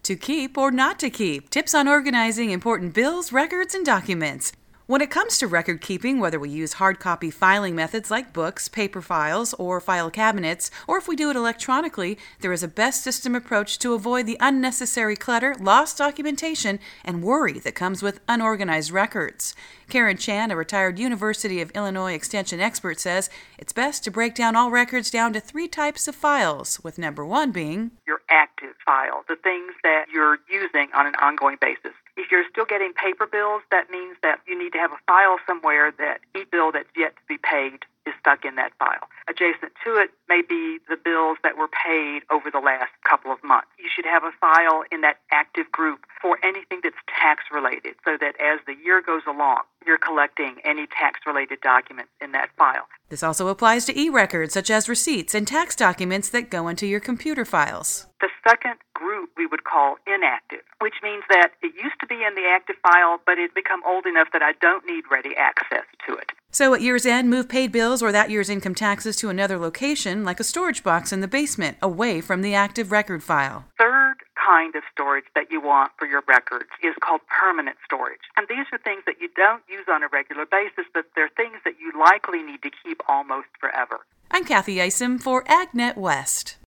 to keep or not to keep, tips on organizing important bills, records, and documents. When it comes to record keeping, whether we use hard copy filing methods like books, paper files, or file cabinets, or if we do it electronically, there is a best system approach to avoid the unnecessary clutter, lost documentation, and worry that comes with unorganized records. Karen Chan, a retired University of Illinois Extension expert, says it's best to break down all records down to 3 types of files, with number 1 being your active file, the things that you're using on an ongoing basis. If you're still getting paper bills, that means that you need to have a file somewhere that each bill that's yet to be paid is stuck in that file. Adjacent to it may be the bills that were paid over the last couple of months. You should have a file in that active group for anything that's tax-related, so that as the year goes along, you're collecting any tax-related documents in that file. This also applies to e-records, such as receipts and tax documents that go into your computer files. The second group we would call inactive, which means that it used to be in the active file, but it's become old enough that I don't need ready access to it. So at year's end, move paid bills or that year's income taxes to another location, like a storage box in the basement, away from the active record file. Third kind of storage that you want for your records is called permanent storage. And these are things that you don't use on a regular basis, but they're things that you likely need to keep almost forever. I'm Kathy Isom for AgNet West.